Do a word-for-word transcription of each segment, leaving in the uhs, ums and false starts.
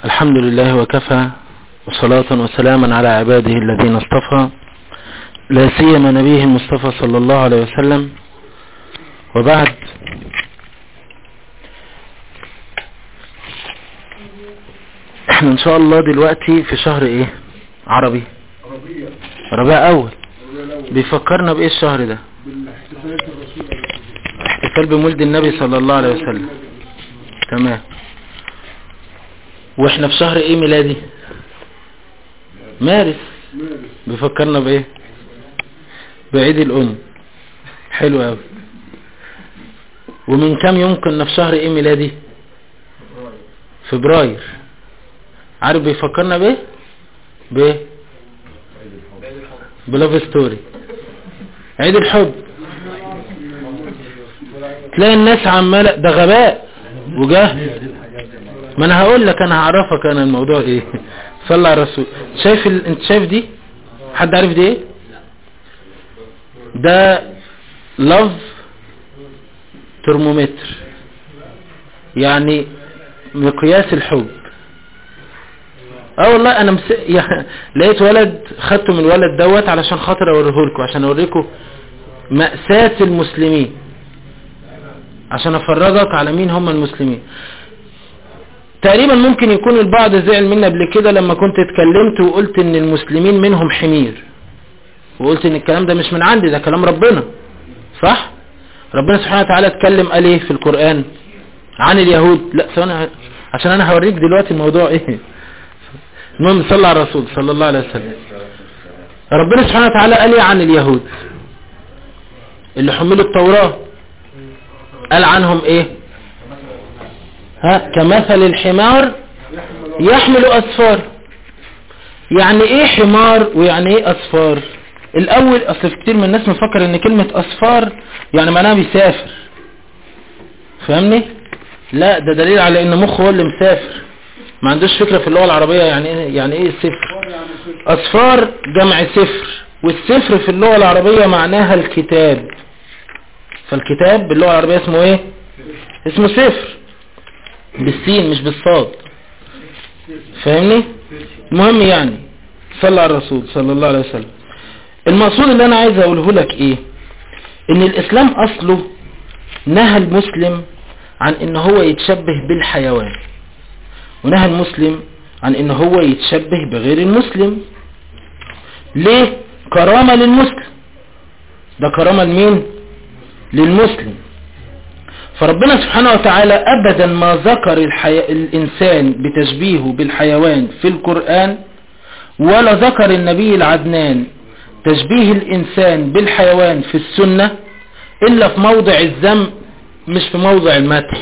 الحمد لله وكفى، وصلاة وسلاما على عباده الذين اصطفى، لا سيما نبيه المصطفى صلى الله عليه وسلم. وبعد، احنا ان شاء الله دلوقتي في شهر ايه؟ عربي ربيع اول. بيفكرنا بايه الشهر ده؟ احتفال بمولد النبي صلى الله عليه وسلم. تمام. واحنا في شهر ايه ميلادي؟ مارس. بيفكرنا بايه؟ بعيد الام. حلو قوي. ومن كام يوم كنا في شهر ايه ميلادي؟ فبراير. عارف بيفكرنا بايه؟ بايه؟ بلاف ستوري، عيد الحب. تلاقي الناس عماله، ده غباء وجهل. ما انا هقول لك، انا هعرفك انا الموضوع ايه. صلى على الرسول. شايف ال... انت شايف دي؟ حد عارف دي ايه؟ ده لاف ترمومتر، يعني مقياس الحب. اه والله انا مس... يعني لقيت ولد، خدته من الولد دوت علشان خاطر اوريه لكم، عشان اوريكم مأساة المسلمين، عشان افرجك على مين هم المسلمين. تقريبا ممكن يكون البعض زعل مني قبل كده لما كنت اتكلمت وقلت ان المسلمين منهم حمير، وقلت ان الكلام ده مش من عندي، ده كلام ربنا. صح؟ ربنا سبحانه وتعالى اتكلم قال ايه في القرآن عن اليهود؟ لا ثواني، عشان انا هوريك دلوقتي الموضوع ايه. المهم صلى على الرسول صلى الله عليه وسلم. ربنا سبحانه وتعالى قال ايه عن اليهود اللي حملوا التوراة؟ قال عنهم ايه؟ ها، كمثل الحمار يحمل أسفار. يعني ايه حمار ويعني ايه أسفار؟ الاول، اصل كتير من الناس مفكر ان كلمة أسفار يعني معناها بيسافر، فاهمني؟ لا، ده دليل على ان مخه هو اللي مسافر، ما عندوش فكرة في اللغة العربية يعني ايه يعني ايه السفر. أسفار جمع سفر، والسفر في اللغة العربية معناها الكتاب، فالكتاب باللغة العربية اسمه ايه؟ اسمه سفر، بالسين مش بالصاد، فاهمني؟ المهم يعني صلى على الرسول صلى الله عليه وسلم. المقصود اللي انا عايز اقوله لك ايه؟ ان الاسلام اصله نهى المسلم عن ان هو يتشبه بالحيوان، ونهى المسلم عن ان هو يتشبه بغير المسلم. ليه؟ كرامة للمسلم، ده كرامة لمين؟ للمسلم. فربنا سبحانه وتعالى ابدا ما ذكر الحي... الانسان بتشبيهه بالحيوان في القرآن، ولا ذكر النبي العدنان تشبيه الانسان بالحيوان في السنة، الا في موضع الذم مش في موضع المدح.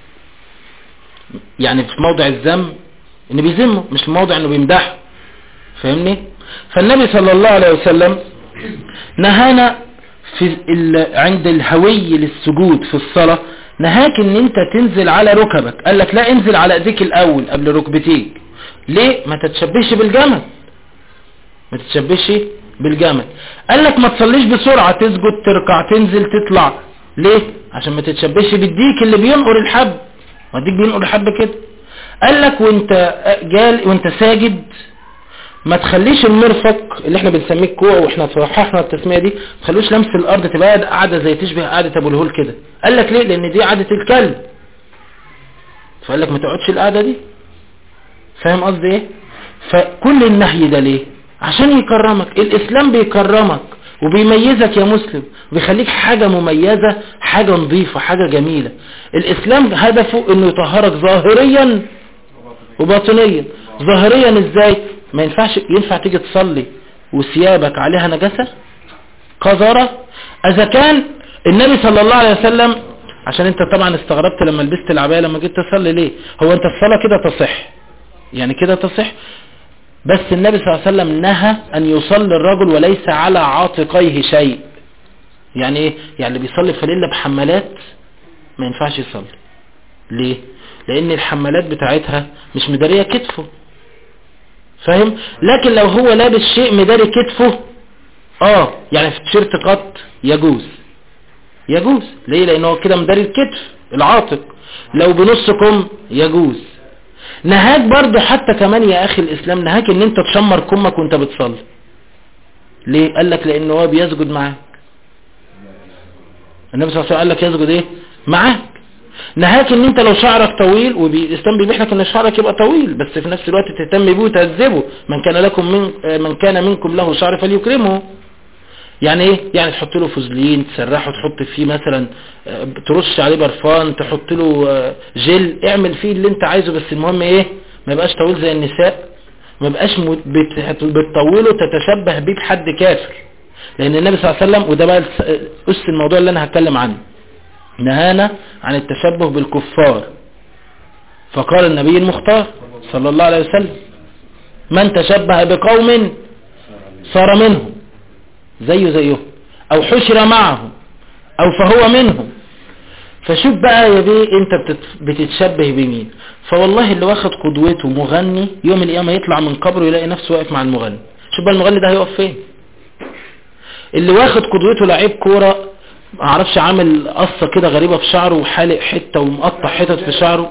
يعني في موضع الذم انه بيذمه، مش في موضع انه بيمدحه، فاهمني؟ فالنبي صلى الله عليه وسلم نهانا في ال... عند الهوي للسجود في الصلاة، نهاك ان انت تنزل على ركبك. قال لك لا، انزل على ايديك الاول قبل ركبتيك. ليه؟ ما تتشبهش بالجمل، ما تتشبهش بالجمل. قال لك ما تصليش بسرعة، تسجد تركع تنزل تطلع. ليه؟ عشان ما تتشبهش بالديك اللي بينقر الحب، والديك بينقر الحب كده. قال لك وانت جال وانت ساجد ما تخليش المرفق اللي احنا بنسميه الكوع، واحنا صححنا التسميه دي، ما تخلوش لمس الارض، تبقى قاعده زي تشبه قاعده ابو الهول كده. قال لك ليه؟ لان دي عاده الكلب، فقال لك ما تقعدش القعده دي. فاهم قصدي ايه؟ فكل النهي ده ليه؟ عشان يكرمك. الاسلام بيكرمك وبيميزك يا مسلم، وبيخليك حاجه مميزه، حاجه نظيفه، حاجه جميله. الاسلام هدفه انه يطهرك ظاهريا وباطنيا. ظاهريا ازاي؟ ما ينفعش ينفع تيجي تصلي وثيابك عليها نجاسة قذرة. اذا كان النبي صلى الله عليه وسلم، عشان انت طبعا استغربت لما لبست العباية لما جيت تصلي، ليه؟ هو انت الصلاة كده تصح، يعني كده تصح، بس النبي صلى الله عليه وسلم نهى ان يصلي الرجل وليس على عاتقيه شيء. يعني ايه؟ يعني اللي بيصلي فليلة بحمالات ما ينفعش يصلي. ليه؟ لان الحمالات بتاعتها مش مدارية كتفه، فاهم؟ لكن لو هو لابس شيء مداري كتفه، اه يعني في تيشيرت قط يجوز، يجوز. ليه؟ لانه كده مداري الكتف العاتق. لو بنص كم يجوز. نهاك برضو حتى كمان يا اخي الاسلام نهاك ان انت تشمر كمك وانت بتصلي. ليه؟ قال لك لان هو بيسجد معاك. النبي صلى الله عليه وسلم قال لك يسجد ايه معاك. نهاك ان انت لو شعرك طويل، والاسلام بيبيح لك ان شعرك يبقى طويل بس في نفس الوقت تهتم بيه وتهذبه. من كان لكم من من كان منكم له شعر فليكرمه. يعني ايه؟ يعني تحط له فوزلين، تسرحه، تحط فيه مثلا ترش عليه برفان، تحط له جل، اعمل فيه اللي انت عايزه، بس المهم ايه؟ ما يبقاش طويل زي النساء، ما يبقاش بتطوله تتشبه بيه بحد كافر. لان النبي صلى الله عليه وسلم، وده بقى اس الموضوع اللي انا هتكلم عنه، نهانا عن التشبه بالكفار. فقال النبي المختار صلى الله عليه وسلم: من تشبه بقوم صار منهم، زيه زيه، او حشر معه، او فهو منهم. فشوف بقى يا بيه انت بتتشبه بمين. فوالله اللي واخد قدوته مغني يوم القيامة يطلع من قبره يلاقي نفسه واقف مع المغني. شوف بقى المغني ده هيقف فين. اللي واخد قدوته لعيب كورة معرفش عامل قصة كده غريبة في شعره وحالق حتة ومقطع حتت في شعره.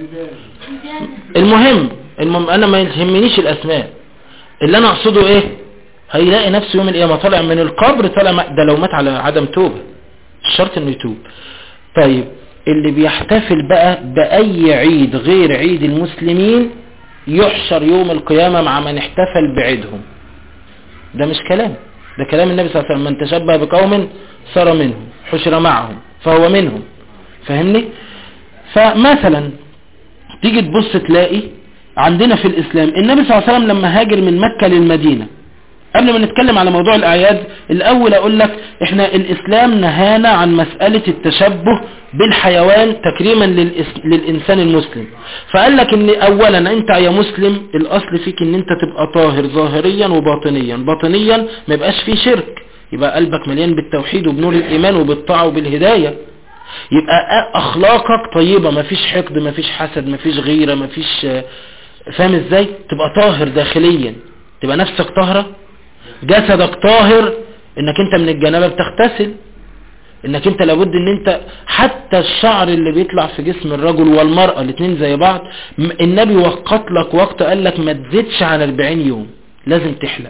المهم المهم انا ما يهمنيش الاسماء، اللي انا اقصده ايه؟ هيلاقي نفسه يوم القيامة طالع من القبر، طالع ده لو مات على عدم توبة، الشرط انه يتوب. طيب اللي بيحتفل بقى بأي عيد غير عيد المسلمين يحشر يوم القيامة مع من احتفل بعيدهم. ده مش كلام، ده كلام النبي صلى الله عليه وسلم: من تشبه بقوم صار منهم، حشر معهم، فهو منهم. فهمني؟ فمثلا تيجي تبص تلاقي عندنا في الإسلام النبي صلى الله عليه وسلم لما هاجر من مكة للمدينة، قبل ما نتكلم على موضوع الأعياد الأول أقول لك إحنا الإسلام نهانا عن مسألة التشبه بالحيوان تكريما للإنسان المسلم. فقال لك إن أولا أنت يا مسلم الأصل فيك إن أنت تبقى طاهر ظاهريا وباطنيا. باطنيا ما يبقاش فيه شرك، يبقى قلبك مليان بالتوحيد وبنور الإيمان وبالطاعة وبالهداية. يبقى أخلاقك طيبة، ما فيش حقد، ما فيش حسد، ما فيش غيرة، ما فيش، فاهم إزاي؟ تبقى طاهر داخليا، تبقى نفسك طاهرة، جسدك طاهر، انك انت من الجنابة بتغتسل، انك انت لابد ان انت حتى الشعر اللي بيطلع في جسم الرجل والمرأة الاثنين زي بعض. النبي وقت لك وقت قال لك ما تزيدش عن أربعين يوم لازم تحلق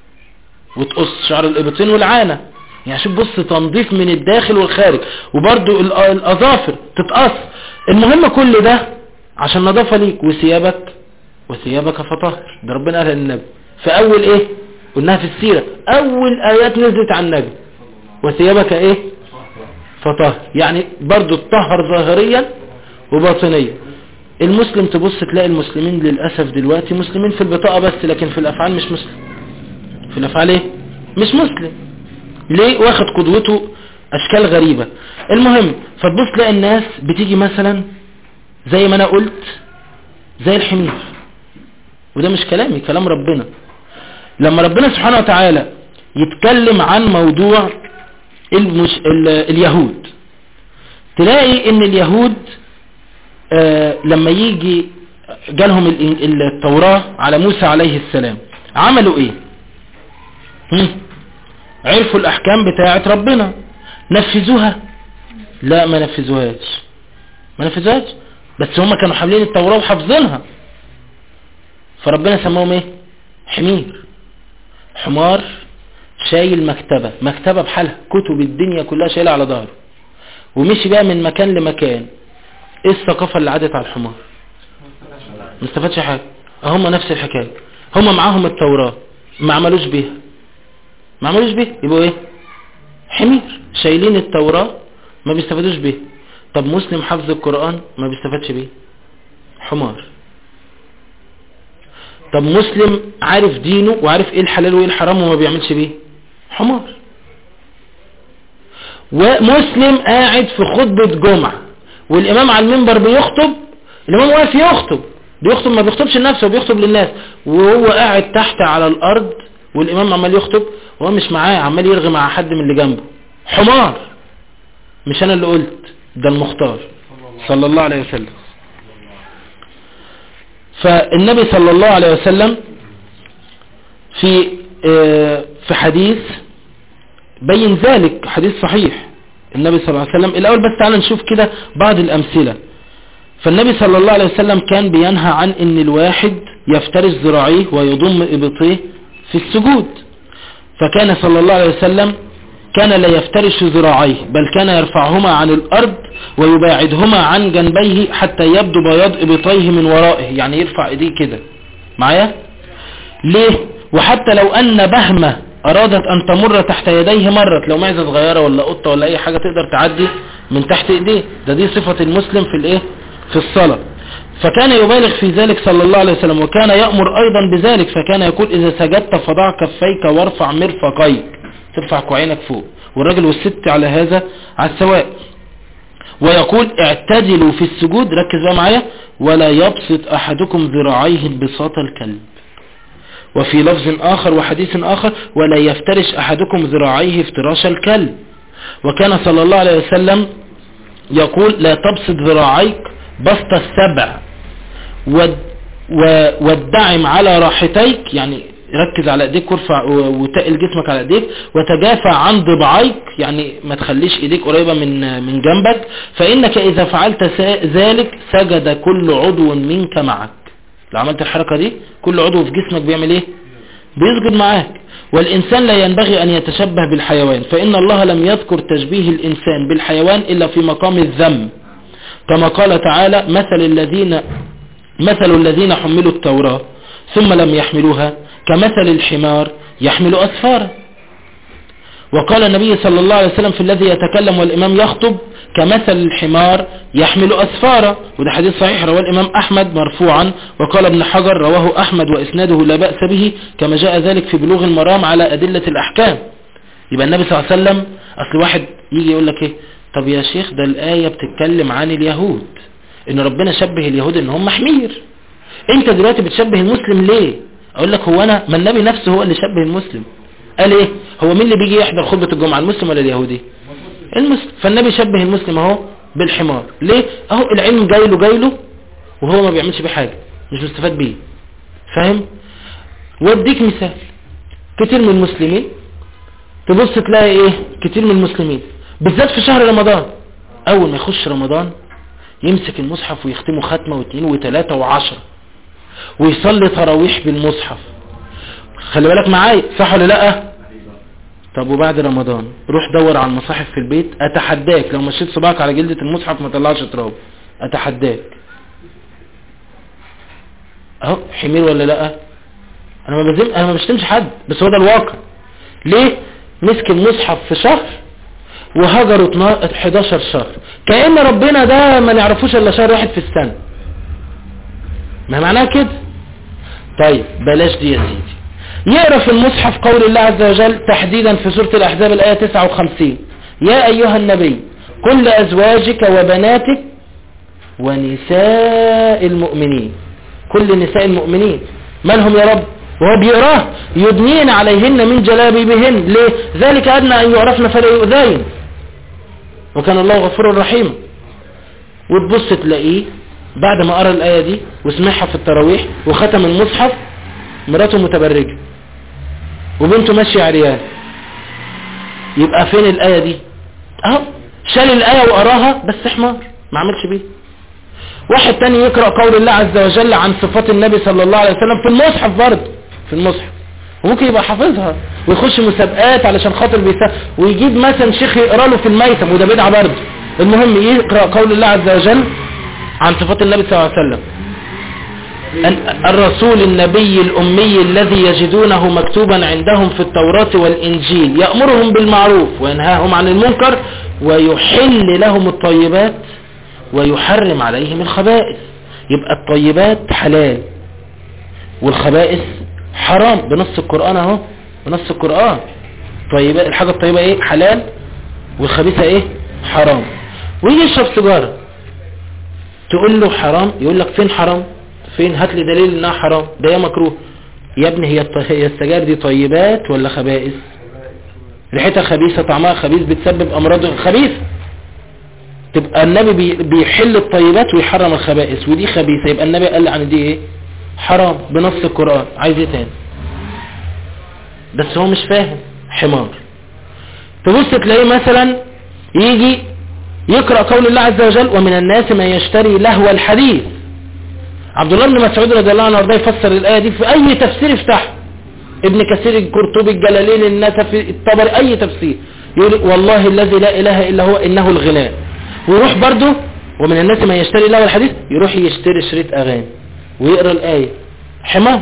وتقص شعر الابطين والعانة. يعني شوف بص تنظيف من الداخل والخارج، وبرضو الاظافر تتقص. المهم كل ده عشان نظافة ليك. وثيابك وثيابك فطهر، ده ربنا قال للنبي في اول ايه؟ قلناها في السيرة، اول ايات نزلت عن النبي: وثيابك ايه؟ فطهر. يعني برضو الطهر ظاهريا وباطنيا. المسلم تبص تلاقي المسلمين للأسف دلوقتي مسلمين في البطاقة بس، لكن في الافعال مش مسلم. في الافعال ايه؟ مش مسلم. ليه؟ واخد قدوته اشكال غريبة. المهم فتبص تلاقي الناس بتيجي مثلا زي ما انا قلت زي الحمير، وده مش كلامي، كلام ربنا. لما ربنا سبحانه وتعالى يتكلم عن موضوع المش... ال... اليهود، تلاقي ان اليهود آه لما يجي جالهم ال... التوراة على موسى عليه السلام عملوا ايه؟ هم؟ عرفوا الاحكام بتاعة ربنا، نفذوها؟ لا ما نفذوهاش، ما نفذوهاش، بس هم كانوا حاملين التوراة وحافظينها. فربنا سموهم ايه؟ حمير، حمار شايل مكتبة، مكتبة بحالها، كتب الدنيا كلها شايلها على ظهره، ومشي بقى من مكان لمكان. ايه الثقافة اللي عادت على الحمار؟ ما استفادش حاجة. هم نفس الحكاية، هم معاهم التوراة ما عملوش بيها، ما عملوش بيها، يبقوا ايه؟ حمير شايلين التوراة ما بيستفادوش بيها. طب مسلم حفظ القرآن ما بيستفادش بيه، حمار. طب مسلم عارف دينه وعارف ايه الحلال وايه الحرام وما بيعملش بيه، حمار. ومسلم قاعد في خطبة جمعة والامام على المنبر بيخطب، الامام واقف يخطب، بيخطب ما بيخطبش لنفسه، بيخطب للناس، وهو قاعد تحت على الارض والامام عمال يخطب وهو مش معاه، عمال يرغي مع حد من اللي جنبه، حمار. مش انا اللي قلت، ده المختار صلى الله عليه وسلم. فالنبي صلى الله عليه وسلم في في حديث بين ذلك، حديث صحيح النبي صلى الله عليه وسلم. الأول بس تعالى نشوف كده بعض الأمثلة. فالنبي صلى الله عليه وسلم كان بينهى عن ان الواحد يفترش ذراعيه ويضم ابطيه في السجود. فكان صلى الله عليه وسلم كان لا يفترش ذراعيه بل كان يرفعهما عن الارض ويباعدهما عن جنبيه حتى يبدو بياض ابطيه من ورائه، يعني يرفع ايديه كده معايا. ليه؟ وحتى لو ان بهمة ارادت ان تمر تحت يديه مرت، لو معزة صغيرة ولا قطة ولا اي حاجة تقدر تعدي من تحت ايديه، ده دي صفة المسلم في الايه في الصلاة. فكان يبالغ في ذلك صلى الله عليه وسلم، وكان يأمر ايضا بذلك، فكان يقول اذا سجدت فضع كفيك وارفع مرفقيك، ترفع كوعينك فوق، والراجل والست على هذا على السواء. ويقول اعتدلوا في السجود، ركز بقى معايا، ولا يبسط احدكم ذراعيه بساط الكلب. وفي لفظ اخر وحديث اخر ولا يفترش احدكم ذراعيه افتراش الكلب. وكان صلى الله عليه وسلم يقول لا تبسط ذراعيك بسط السبع وادعم على راحتيك، يعني ركز على ايديك وارفع وتقل جسمك على ايديك، وتجافى عن ضبعيك، يعني ما تخليش ايديك قريبة من من جنبك، فانك اذا فعلت ذلك سجد كل عضو منك معك. لو عملت الحركة دي كل عضو في جسمك بيعمل ايه؟ بيسجد معاك. والإنسان لا ينبغي أن يتشبه بالحيوان، فإن الله لم يذكر تشبيه الإنسان بالحيوان إلا في مقام الذم، كما قال تعالى مثل الذين مثل الذين حملوا التوراة ثم لم يحملوها كمثل الحمار يحمل أسفارا. وقال النبي صلى الله عليه وسلم في الذي يتكلم والإمام يخطب كمثل الحمار يحمل أسفارا، وده حديث صحيح رواه الإمام أحمد مرفوعا. وقال ابن حجر رواه أحمد وإسناده لا بأس به، كما جاء ذلك في بلوغ المرام على أدلة الأحكام. يبقى النبي صلى الله عليه وسلم، أصل واحد يجي يقول لك إيه، طب يا شيخ ده الآية بتتكلم عن اليهود، إن ربنا شبه اليهود إن هم حمير، أنت دلوقتي بتشبه المسلم ليه؟ أقول لك هو أنا، ما النبي نفسه هو اللي شبه المسلم، قال إيه؟ هو مين اللي بيجي يحضر خطبة الجمعة، المسلم ولا اليهودي؟ المسلم. فالنبي شبه المسلم اهو بالحمار. ليه؟ اهو العلم جايله جايله وهو ما بيعملش بيه حاجة، مش مستفاد بيه، فاهم؟ واديك مثال، كتير من المسلمين تبص تلاقي ايه، كتير من المسلمين بالذات في شهر رمضان اول ما يخش رمضان يمسك المصحف ويختمه ختمة واثنين وثلاثة وعشرة ويصلي تراويح بالمصحف. خلي بالك معايا، صح ولا لا؟ طب وبعد رمضان روح دور على المصاحف في البيت، اتحداك لو مشيت صباعك على جلدة المصحف ما طلعش تراب، اتحداك. اهو حمير ولا لا؟ انا ما بزم انا ما بشتمش حد، بس هو ده الواقع. ليه؟ مسك المصحف في شهر وهجروا حداشر شهر، كأن ربنا ده ما نعرفوش الا شهر واحد في السنة. ما معناها كده؟ طيب بلاش دي يا سيدي، يقرأ في المصحف قول الله عز وجل تحديدا في سورة الأحزاب الآية تسعة وخمسين يا أيها النبي قل لأزواجك وبناتك ونساء المؤمنين، كل نساء المؤمنين مالهم يا رب؟ وهو بيقراه يدنين عليهن من جلابيبهن، ليه؟ ذلك أدنى أن يعرفن فلا يؤذين وكان الله غفورا رحيما. وتبص تلاقيه بعد ما قرأ الآية دي وسمعها في التراويح وختم المصحف مراته متبرجة وبنته ماشية عريان. يبقى فين الآية دي؟ اهو شال الآية وقراها بس حمار ما عملش بيه. واحد تاني يقرأ قول الله عز وجل عن صفات النبي صلى الله عليه وسلم في المصحف برضه، في المصحف، وممكن يبقى حافظها ويخش مسابقات علشان خاطر بيسا ويجيب مثلا شيخ يقرأ له في الميتم، وده بدعة برضه. المهم يقرأ قول الله عز وجل عن صفات النبي صلى الله عليه وسلم، الرسول النبي الأمي الذي يجدونه مكتوبا عندهم في التوراة والإنجيل يأمرهم بالمعروف وينهاهم عن المنكر ويحل لهم الطيبات ويحرم عليهم الخبائث. يبقى الطيبات حلال والخبائث حرام بنص القرآن اهو، بنص القرآن. طيبات الحاجة الطيبة ايه؟ حلال، والخبيثة ايه؟ حرام. ويجي يشرب سيجارة تقول له حرام، يقول لك فين حرام؟ فين؟ هات لي دليل انها حرام، ده هي مكروه. يا ابني هي هي السجاير دي طيبات ولا خبائث؟ ريحتها خبيثة، طعمها خبيث، بتسبب امراض خبيثة. تبقى النبي بيحل الطيبات ويحرم الخبائث، ودي خبيثة، يبقى النبي قال عن دي ايه؟ حرام بنص القرآن. عايز ايه تاني؟ بس هو مش فاهم، حمار. تبص تلاقيه مثلا يجي يقرأ قول الله عز وجل ومن الناس من يشتري لهو الحديث. عبد الله بن مسعود رضي الله عنه وارضاه يفسر الآية دي في أي تفسير افتح، ابن كثير، القرطبي، الجلالين، النسفي، الطبري، أي تفسير، يقول والله الذي لا إله إلا هو إنه الغناء. ويروح برضه ومن الناس من يشتري لهو الحديث، يروح يشتري شريط أغاني ويقرأ الآية. حمار.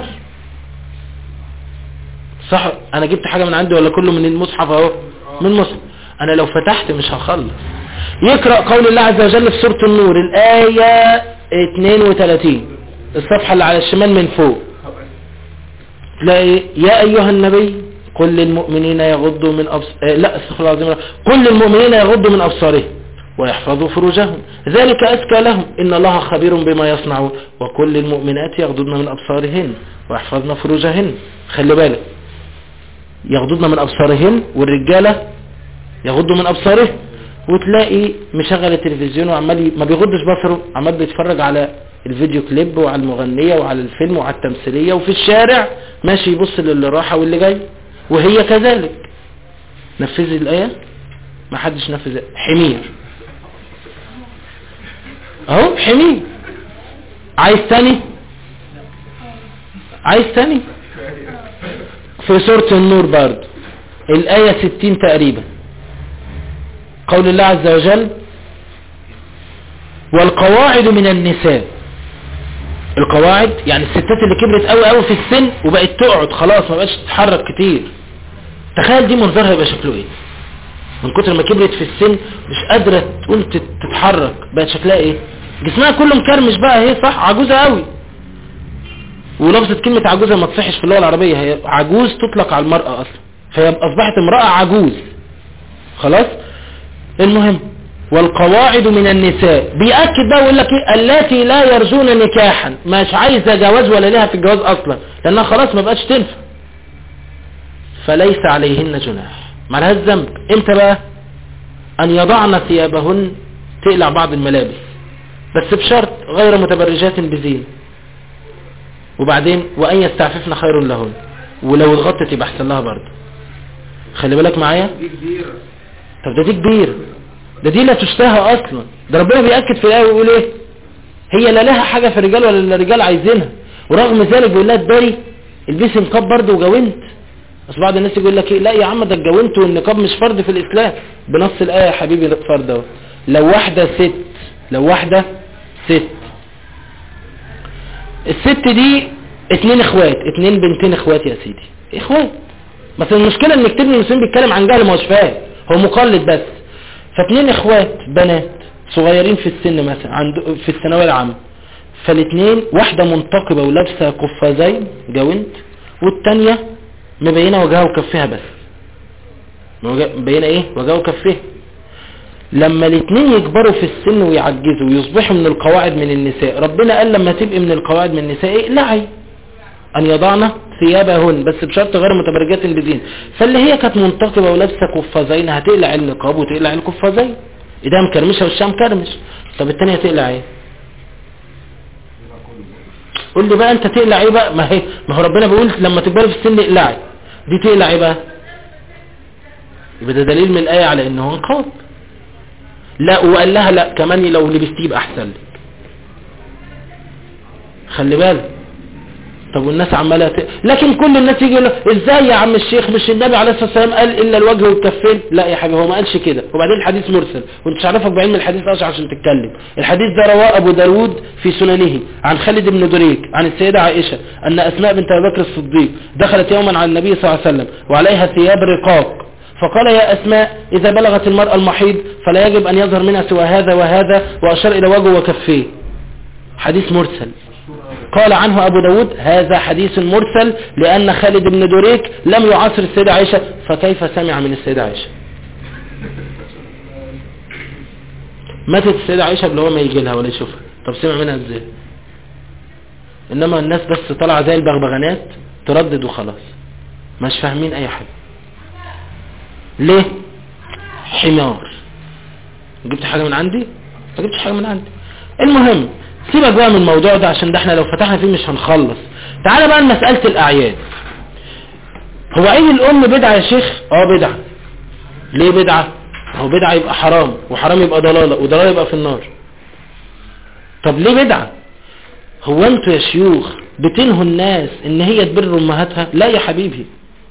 صح؟ أنا جبت حاجة من عندي ولا كله من المصحف أهو؟ من المصحف. أنا لو فتحت مش هخلص. يقرأ قول الله عز وجل في سورة النور الآية اثنين وثلاثين، الصفحة اللي على الشمال من فوق، تلاقي يا أيها النبي قل للمؤمنين يغضوا من أبص... آه لا استغفر الله العظيم، قل للمؤمنين يغضوا من أبصارهم ويحفظوا فروجهم ذلك أزكى لهم إن الله خبير بما يصنعون وكل المؤمنات يغضضن من أبصارهن ويحفظن فروجهن. خلي بالك، يغضضن من أبصارهن والرجالة يغضوا من أبصاره. وتلاقي مشغل التلفزيون وعمال ما بيغضش بصره، عمال بيتفرج على الفيديو كليب وعلى المغنية وعلى الفيلم وعلى التمثيلية، وفي الشارع ماشي يبص للي راحة واللي جاي. وهي كذلك. نفذي الآية؟ ما حدش نفذ. حمير اهو، حمير. عايز تاني؟ عايز تاني؟ في سورة النور برضه الآية ستين تقريبا، قول الله عز وجل والقواعد من النساء. القواعد يعني الستات اللي كبرت قوي قوي في السن وبقت تقعد خلاص، ما بقتش تتحرك كتير. تخيل دي منظرها يبقى شكله ايه من كتر ما كبرت في السن، مش قادرة تقوم تتحرك، بقت شكلها ايه؟ جسمها كله مكرمش بقى، هي صح عجوزة قوي. ولفظة كلمة عجوزة ما تصحش في اللغة العربية، هي عجوز تطلق على المرأة اصلا، فهي اصبحت امرأة عجوز خلاص. المهم والقواعد من النساء، بيأكد بقى ويقول لك ايه؟ التي لا يرجون نكاحا، مش عايزة جواز ولا لها في الجواز اصلا، لانها خلاص ما بقتش تنفع. فليس عليهن جناح، ما لهاش ذنب. امتى بقى؟ ان يضعن ثيابهن، تقلع بعض الملابس بس بشرط غير متبرجات بزين. وبعدين وان يستعففن خير لهن، ولو اتغطت يبقى احسن لها برضه. خلي بالك معايا. طب ده دي كبير، ده دي لا تشتهى اصلا. ده ربنا بيأكد في الآية ويقول ايه؟ هي لا لها حاجة في الرجال ولا الرجال عايزينها، ورغم ذلك بيقول لها تداري البسي نقاب برضه وجاونت. بس بعض الناس يقول لك ايه؟ لا يا عم ده الجاونت والنقاب مش فرض في الاسلام. بنص الآية يا حبيبي فرض اهو. لو واحدة ست لو واحدة ست الست دي اتنين اخوات، اتنين بنتين اخوات يا سيدي، اخوات. بس المشكلة ان كتير من المسلمين بيتكلم عن جهل، ما هوش فاهم، هو مقلد بس. فاتنين اخوات بنات صغيرين في السن مثلا عند في الثانويه العامه، فالاثنين واحده منتقبه ولابسه قفازين جاونت، والثانيه مبينه وجهها وكفها بس، مبينه ايه؟ وجهها وكفها. لما الاثنين يكبروا في السن ويعجزوا ويصبحوا من القواعد من النساء، ربنا قال لما تبقي من القواعد من النساء اقلعي ان يضعن ثيابهن بس بشرط غير متبرجات بزين. فاللي هي كانت منتقبه ولابسه قفازين هتقلع النقاب وتقلع القفازين، ايدها مكرمشه وشها مكرمش. طب الثانيه تقلع ايه؟ قول لي بقى انت تقلع ايه بقى؟ ما هي ما هو ربنا بيقول لما تكبري في السن اقلعي، دي تقلع ايه بقى؟ يبقى ده دليل من الايه على انه نقاب. لا وقال لها لا كمان لو لبستيه يبقى احسن لك. خلي بالك. طب والناس عماله ت... لكن كل الناس يجي يقول ازاي يا عم الشيخ مش النبي عليه الصلاه والسلام قال الا الوجه والكفين؟ لا يا حبيبي هو ما قالش كده. وبعدين الحديث مرسل وانت مش عارفك بعلم الحديث اصلا عشان تتكلم. الحديث ده رواه ابو داود في سننه عن خالد بن دريك عن السيده عائشه ان اسماء بنت ابي بكر الصديق دخلت يوما على النبي صلى الله عليه وسلم وعليها ثياب رقاق، فقال يا اسماء اذا بلغت المراه المحيض فلا يجب ان يظهر منها سوى هذا وهذا، واشار الى وجهه وكفيه. حديث مرسل. قال عنه أبو داود هذا حديث مرسل لأن خالد بن دريك لم يعاصر السيدة عائشة، فكيف سمع من السيدة عائشة؟ ماتت السيدة عائشة قبل هو ما يجي لها ولا يشوفها، طب سمع منها ازاي؟ انما الناس بس طلع زي البغبغانات تردد وخلاص، مش فاهمين اي حاجة. ليه؟ حمار. جبت حاجة من عندي؟ ما جبتش حاجة من عندي. المهم سيبك بقى من الموضوع ده عشان ده احنا لو فتحنا فيه مش هنخلص. تعال بقى لمسألة الأعياد. هو عيد الأم بدعة يا شيخ؟ اه بدعة. ليه بدعة؟ هو بدعة يبقى حرام، وحرام يبقى ضلالة، وضلالة يبقى في النار. طب ليه بدعة؟ هو انتوا يا شيوخ بتنهوا الناس ان هي تبر امهاتها؟ لا يا حبيبي،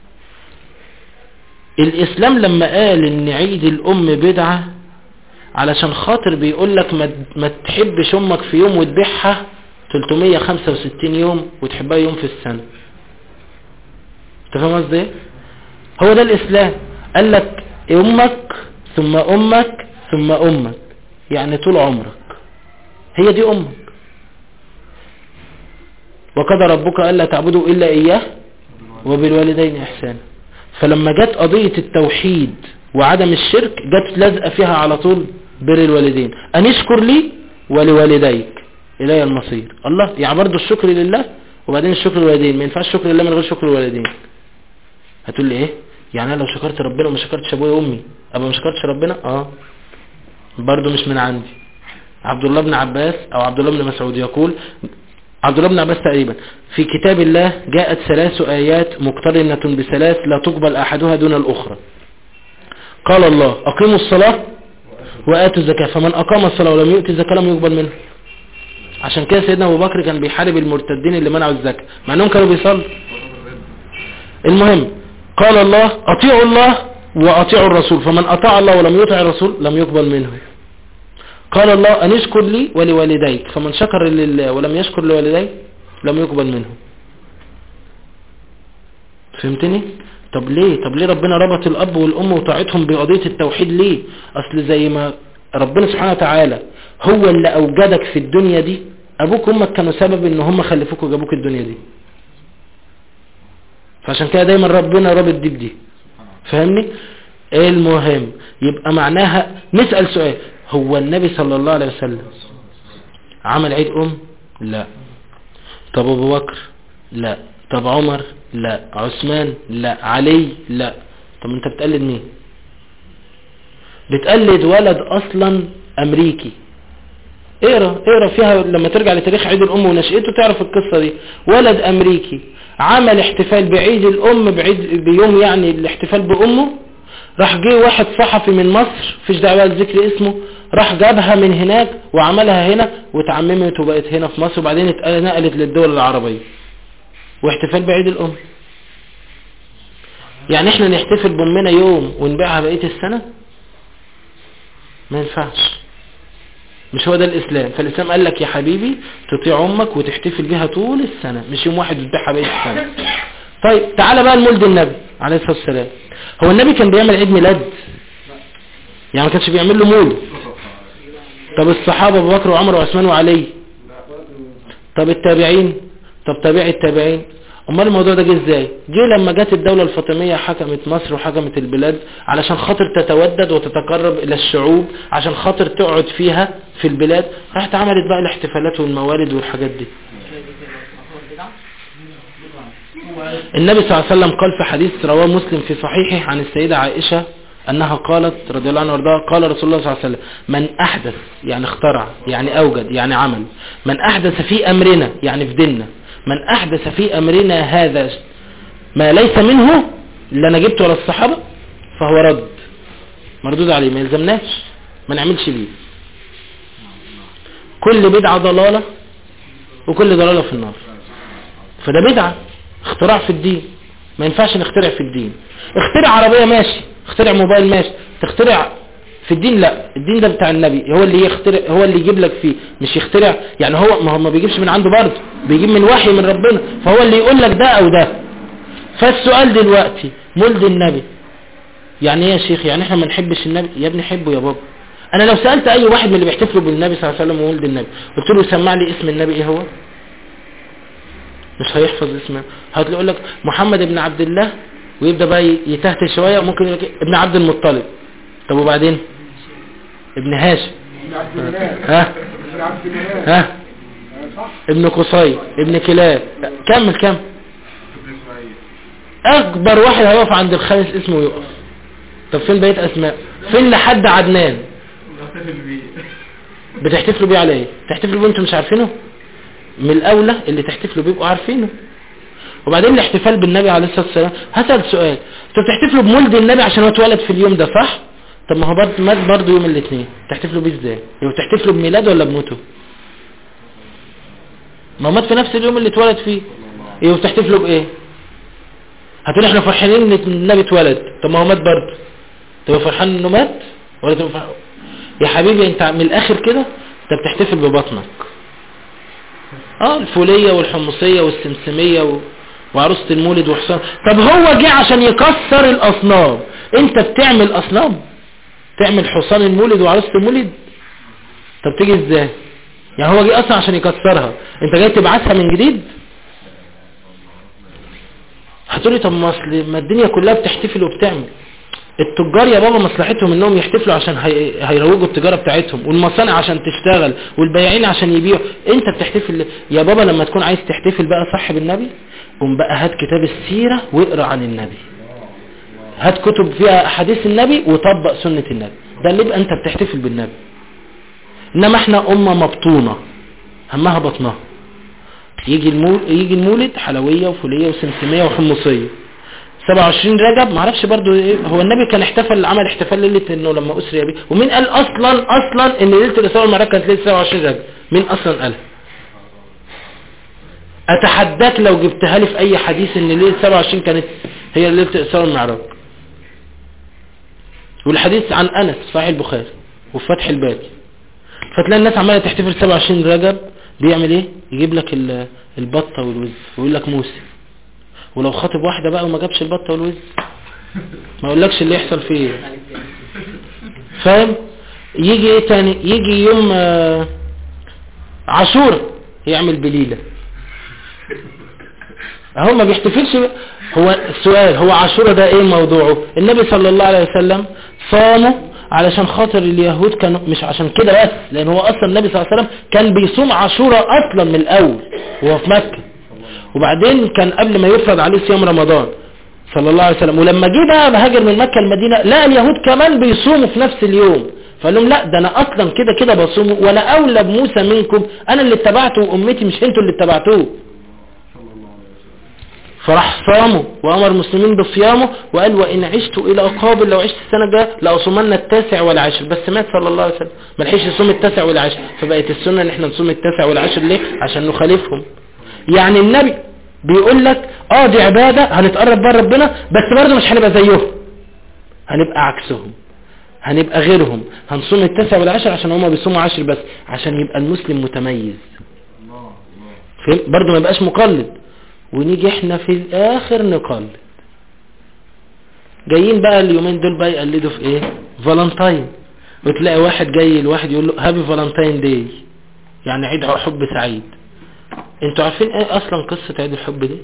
الاسلام لما قال ان عيد الام بدعة علشان خاطر بيقول لك ما, ما تحبش امك في يوم وتبيعها ثلاثمية وخمسة وستين يوم وتحبها يوم في السنة. انت فاهم قصدي ايه؟ هو ده الاسلام. قال لك امك ثم امك ثم امك، يعني طول عمرك هي دي امك. وقضى ربك الا تعبدوا الا اياه وبالوالدين احسانا. فلما جت قضية التوحيد وعدم الشرك جت لازقه فيها على طول بر الوالدين، ان اشكر لي ولوالديك الي المصير. الله، يعني برضه الشكر لله وبعدين الشكر للوالدين. ما ينفعش شكر لله من غير شكر الوالدين. هتقول لي ايه يعني؟ انا لو شكرت ربنا وما شكرتش ابويا وامي ابقى ما شكرتش ربنا؟ اه برضه مش من عندي. عبد الله بن عباس او عبد الله بن مسعود يقول، عبد الله بن عباس تقريبا، في كتاب الله جاءت ثلاث آيات مقترنة بثلاث لا تقبل أحدها دون الأخرى. قال الله أقيموا الصلاة وآتوا الزكاة، فمن أقام الصلاة ولم يؤتي الزكاة لم يقبل منه. عشان كده سيدنا أبو بكر كان بيحارب المرتدين اللي منعوا الزكاة مع أنهم كانوا بيصلوا. المهم قال الله أطيعوا الله وأطيعوا الرسول، فمن أطاع الله ولم يطع الرسول لم يقبل منه. قال الله أن اشكر لي ولوالديك، فمن شكر لله ولم يشكر لوالديه لم يقبل منه. فهمتني؟ طب ليه طب ليه ربنا ربط الأب والأم وطاعتهم بقضية التوحيد؟ ليه؟ أصل زي ما ربنا سبحانه وتعالى هو اللي أوجدك في الدنيا دي، أبوك وأمك كانوا سبب إن هم خلفوك وجابوك الدنيا دي. فعشان كده دايما ربنا رابط دي بدي. فهمني؟ المهم يبقى معناها نسأل سؤال، هو النبي صلى الله عليه وسلم عمل عيد أم؟ لا. طب أبو بكر؟ لا. طب عمر؟ لا. عثمان؟ لا. علي؟ لا. طب انت بتقلد مين؟ بتقلد ولد اصلا امريكي. اقرا اقرا فيها لما ترجع لتاريخ عيد الام ونشأته تعرف القصة دي. ولد امريكي عمل احتفال بعيد الام، بعيد بيوم يعني الاحتفال بامه. راح جه واحد صحفي من مصر، فيش دعوه لذكر اسمه، راح جابها من هناك وعملها هنا وتعممت وبقت هنا في مصر، وبعدين اتنقلت للدول العربية واحتفال بعيد الام. يعني احنا نحتفل بامنا يوم ونبيعها بقية السنة؟ ما ينفعش. مش هو ده الاسلام. فالاسلام قال لك يا حبيبي تطيع امك وتحتفل بيها طول السنة، مش يوم واحد وتبيعها بقية السنة. طيب تعالى بقى لمولد النبي عليه الصلاة والسلام. هو النبي كان بيعمل عيد ميلاد؟ يعني ما كانش بيعمل له مولد. طب الصحابة ابو بكر وعمر وعثمان وعلي؟ طب التابعين؟ طب تابعي التابعين؟ امال الموضوع ده جه ازاي؟ جه لما جت الدولة الفاطمية حكمت مصر وحكمت البلاد علشان خاطر تتودد وتتقرب الى الشعوب، عشان خاطر تقعد فيها في البلاد، راحت عملت بقى الاحتفالات والموالد والحاجات دي. النبي صلى الله عليه وسلم قال في حديث رواه مسلم في صحيحه عن السيدة عائشة أنها قالت رضي الله عنها وارضاها، قال رسول الله صلى الله عليه وسلم من أحدث يعني اخترع يعني أوجد يعني عمل، من أحدث في أمرنا يعني في ديننا، من أحدث في أمرنا هذا ما ليس منه اللي أنا جبته على الصحابة فهو رد مردود عليه، ما يلزمناش ما نعملش بيه. كل بدعة ضلالة وكل ضلالة في النار. فده بدعة اختراع في الدين، ما ينفعش نخترع في الدين. اخترع عربية ماشي، اخترع موبايل ماشي، تخترع في الدين لا. الدين ده بتاع النبي، هو اللي يخترع، هو اللي يجيب لك فيه، مش يخترع. يعني هو ما هو ما بيجيبش من عنده برضه، بيجيب من وحي من ربنا، فهو اللي يقول لك ده او ده. فالسؤال دلوقتي مولد النبي يعني ايه يا شيخ؟ يعني احنا ما نحبش النبي؟ يا ابني حبه يا بابا. انا لو سألت اي واحد من اللي بيحتفلوا بالنبي صلى الله عليه وسلم ومولد النبي قلت له سمع لي اسم النبي ايه هو، مش هيحفظ اسمه. هتقول لك محمد ابن عبد الله ويبدأ بقى يتهته شوية، ممكن يقول لك ابن عبد المطلب. طب وبعدين ابن هاشم، ها ها ابن قصي، ابن كلاب، كمل كمل. اكبر واحد هيقف عند الخامس اسمه يقف. طب فين بقية اسماء؟ فين لحد عدنان؟ بتحتفلوا بيه على ايه؟ تحتفلوا بيه انتوا مش عارفينه؟ من الاولى اللي تحتفلوا بيه يبقوا عارفينه. وبعدين الاحتفال بالنبي عليه الصلاة والسلام، هسأل سؤال، انتوا بتحتفلوا بمولد النبي عشان هو اتولد في اليوم ده صح؟ طب ما هو برضه مات برضه يوم الاثنين، تحتفلوا بيه ازاي؟ يبقى تحتفلوا بميلاده ولا بموته؟ ما هو مات في نفس اليوم اللي اتولد فيه، يبقى تحتفلوا بايه؟ هتقول احنا فرحانين ان النبي اتولد، طب ما هو مات برضه، تبقى فرحان انه مات ولا تبقى فرحان؟ يا حبيبي انت من الاخر كده انت بتحتفل ببطنك. اه الفوليه والحمصيه والسمسميه و... وعروسه المولد وحصان. طب هو جه عشان يكسر الاصنام، انت بتعمل اصنام، تعمل حصان المولد وعروسه المولد؟ طب تيجي ازاي؟ يعني هو جه اصلا عشان يكسرها، انت جاي تبعثها من جديد؟ هتقولي طب ما اصل ما الدنيا كلها بتحتفل وبتعمل. التجار يا بابا مصلحتهم انهم يحتفلوا عشان هي... هيروجوا التجاره بتاعتهم، والمصانع عشان تشتغل، والبياعين عشان يبيعوا. انت بتحتفل يا بابا لما تكون عايز تحتفل بقى صح بالنبي، قوم بقى هات كتاب السيره واقرا عن النبي، هات كتب فيها احاديث النبي وطبق سنه النبي، ده اللي يبقى انت بتحتفل بالنبي. انما احنا امه مبطونه همها بطنها، يجي المول يجي المولد حلويه وفوليه وسمسميه وحمصيه. سبعة وعشرين رجب معرفش برضو ايه، هو النبي كان احتفل عمل احتفال ليله انه لما اسري بيه، ومين قال اصلا اصلا ان ليله الاسراء والمعراج كانت ليله سبعة وعشرين رجب؟ مين اصلا قالها؟ اتحداك لو جبتها لي في اي حديث ان ليله سبعة وعشرين كانت هي ليله الاسراء والمعراج. والحديث عن انس صحيح البخاري وفي فتح الباري. فتلاقي الناس عماله تحتفل سبعة وعشرين رجب، بيعمل ايه؟ يجيب لك البطه والوز ويقول لك موسى، ولو خاطب واحده بقى وما جابش البطه والوز ما اقولكش اللي يحصل فيه ايه. فاهم؟ يجي ايه تاني؟ يجي يوم عاشوراء يعمل بليله، اهو ما بيحتفلش. هو السؤال، هو عاشوراء ده ايه موضوعه؟ النبي صلى الله عليه وسلم صامه علشان خاطر اليهود، كانوا مش عشان كده بس، لان هو اصلا النبي صلى الله عليه وسلم كان بيصوم عاشوراء اصلا من الاول وهو في مكة، وبعدين كان قبل ما يفرض عليه صيام رمضان صلى الله عليه وسلم. ولما جه بقى هاجر من مكة المدينة لقى اليهود كمان بيصوموا في نفس اليوم، فقال لهم لا ده انا اصلا كده كده بصومه، وانا اولى بموسى منكم، انا اللي اتبعته وامتي مش انتوا اللي اتبعتوه. فراح صامه وامر المسلمين بصيامه، وقال وان عشت الى قابل، لو عشت السنه الجايه لاصومن التاسع والعاشر. بس مات صلى الله عليه وسلم ما لحقش يصوم التاسع والعاشر، فبقت السنه ان احنا نصوم التاسع والعاشر. ليه؟ عشان نخالفهم. يعني النبي بيقول لك اه دي عباده هنتقرب بها ربنا، بس برضه مش هنبقى زيهم، هنبقى عكسهم، هنبقى غيرهم، هنصوم التاسع والعاشر عشان هما بيصوموا عاشر بس، عشان يبقى المسلم متميز. فهم؟ برضه ما يبقاش مقلد، ونيجي احنا في الاخر نقلد. جايين بقى اليومين دول بقى يقلدوا في ايه؟ فالنتاين. وتلاقي واحد جاي الواحد يقول له هابي فالنتاين داي، يعني عيد حب سعيد. انتوا عارفين ايه اصلا قصة عيد الحب دي؟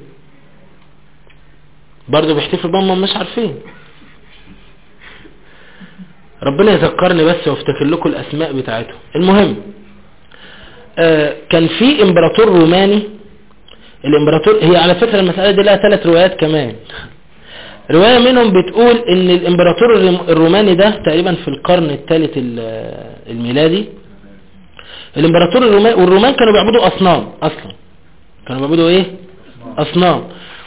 برضه بيحتفلوا بهم مش عارفين. ربنا يذكرني بس وافتكر لكم الاسماء بتاعتهم. المهم آه كان في امبراطور روماني. الامبراطور، هي على فكرة المسألة دي لها ثلاث روايات كمان. رواية منهم بتقول ان الامبراطور الروماني ده تقريبا في القرن الثالث الميلادي. الامبراطور الروماني، والرومان كانوا بيعبدوا اصنام اصلا، كانوا بيعبدوا ايه؟ اصنام.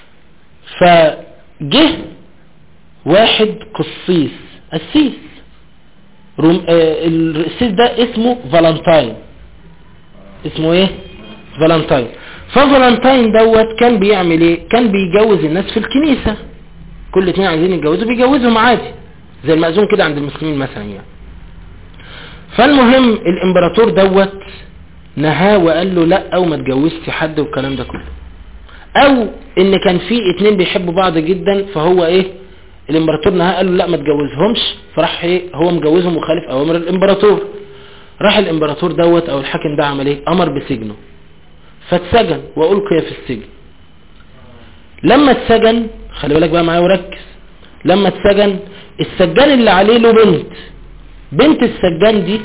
فجه واحد قسيس، قسيس روم... آه القسيس ده اسمه فالنتاين. اسمه ايه؟ فالنتاين. ففالنتاين دوت كان بيعمل ايه؟ كان بيجوز الناس في الكنيسة، كل اتنين عايزين يتجوزوا بيجوزهم عادي زي المأذون كده عند المسلمين مثلا يعني. فالمهم الامبراطور دوت نهاه وقال له لا، او ما تجوزش حد والكلام ده كله، او ان كان في اتنين بيحبوا بعض جدا، فهو ايه الامبراطور نهاه قال له لا ما تجوزهمش، فراح ايه هو مجوزهم وخالف اوامر الامبراطور. راح الامبراطور دوت او الحاكم ده عمل ايه؟ امر بسجنه، فاتسجن والقي في السجن. لما اتسجن، خلي بالك بقى معايا وركز، لما اتسجن السجان اللي عليه له بنت، بنت السجان دي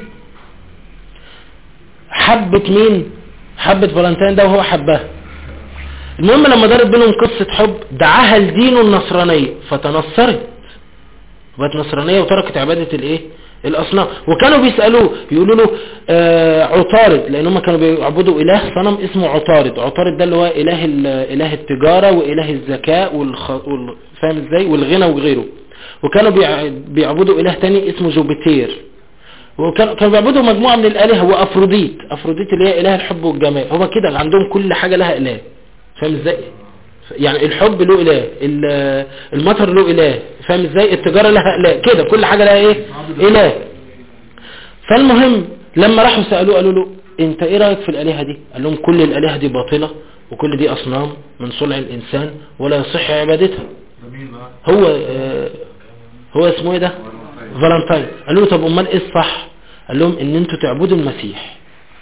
حبت مين؟ حبت فالنتاين ده وهو حبها. المهم لما دارت بينهم قصة حب دعاها لدينه النصرانية فتنصرت وبقت نصرانية وتركت عبادة الايه؟ الاصنام. وكانوا بيسألوه يقولوا له آه عطارد، لان هم كانوا بيعبدوا اله صنم اسمه عطارد. عطارد ده اللي هو اله اله التجارة واله الذكاء والخ... وال... فاهم ازاي؟ والغنى وغيره. وكانوا بيعبدوا اله تاني اسمه جوبيتير، وكانوا كانوا بيعبدوا مجموعة من الالهة، وافروديت افروديت اللي هي اله الحب والجمال. هو كده عندهم كل حاجة لها اله، فاهم ازاي؟ يعني الحب له اله، المطر له اله، فاهم ازاي؟ التجارة لها اله، كده كل حاجة لها ايه؟ اله. فالمهم لما راحوا سألوه قالوا له انت ايه رأيك في الالهة دي؟ قال لهم كل الالهة دي باطلة، وكل دي اصنام من صنع الانسان ولا يصح عبادتها. هو آه هو اسمه ايه ده؟ فالنتاين. قالوا له طب امال ايه الصح؟ قال لهم ان انتوا تعبدوا المسيح،